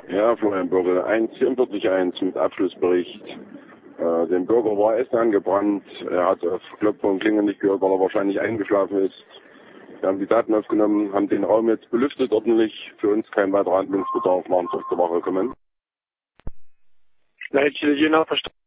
Ja, Florian Bürgel, 1,44,1 mit Abschlussbericht. Dem Bürger war Essen angebrannt. Er hat auf Klopfer und Klingel nicht gehört, weil er wahrscheinlich eingeschlafen ist. Wir haben die Daten aufgenommen, haben den Raum jetzt belüftet ordentlich. Für uns kein weiterer Handlungsbedarf, machen zur Wache kommen. Leitstelle Jena, verstanden.